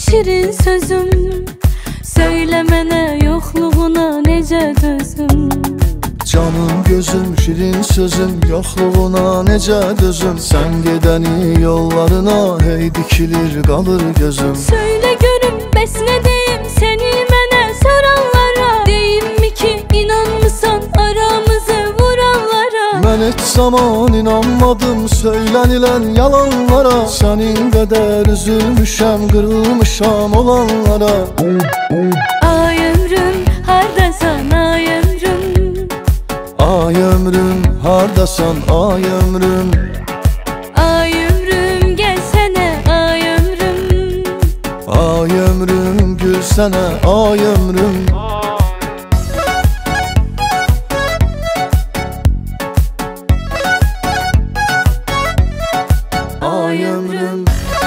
şirin sözüm, söylemene yokluğuna nece dözüm. Canım gözüm şirin sözüm, yokluğuna nece dözüm. Sen gideni yollarına hey dikilir kalır gözüm. Söyle görüm bəs ne deyim seni mənə soranlara, deyim mi ki inanmısan aramızı vuranlara? Ben hiç zaman inanmadım söylenilen yalanlara. Senin kadar üzülmüşem, kırılmışam olanlara. Ay ömrüm hardasan ay ömrüm, Ay ömrüm hardasan ay ömrüm. ay ömrüm gelsene ay ömrüm. Ay ömrüm gülsene ay ömrüm. Ay ömrüm.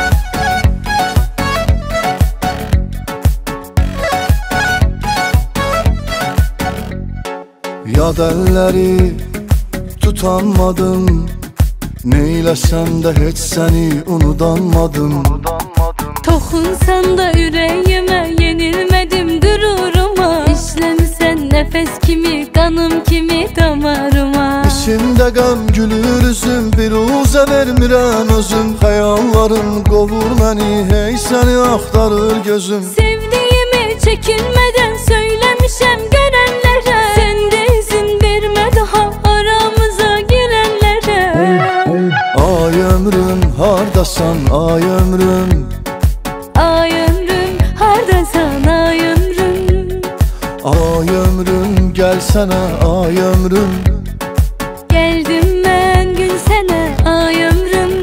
Yad elleri tutanmadım, neylesem de hiç seni unutanmadım. Toxunsan da ürəyimə yenilmədim qüruruma, İşləmisən nəfəs kimi, qanım kimi damarıma. İçimdə qəm gülür üzüm, bir uzə vermirəm özüm. Xəyallarım qovur məni, hey səni axtarır gözüm. Sevdiyimi çəkinmədən söyləmişəm görənlərə, sən də izin vermə daha aramıza girənlərə. Ay ömrüm hardasan ay ömrüm. Ay ömrüm hardasan ay ömrüm. Ay ömrüm gelsene ay ömrüm. Gəldim mən gün sənə ay ömrüm.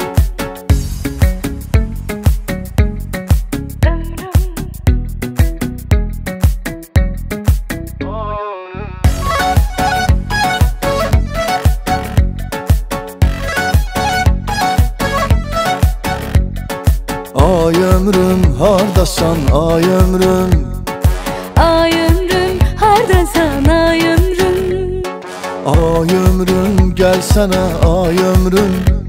Ay ömrüm hardasan ay ömrüm. Ay ömrüm hardasan ay ömrüm. Ay ömrüm gelsene ay ömrüm.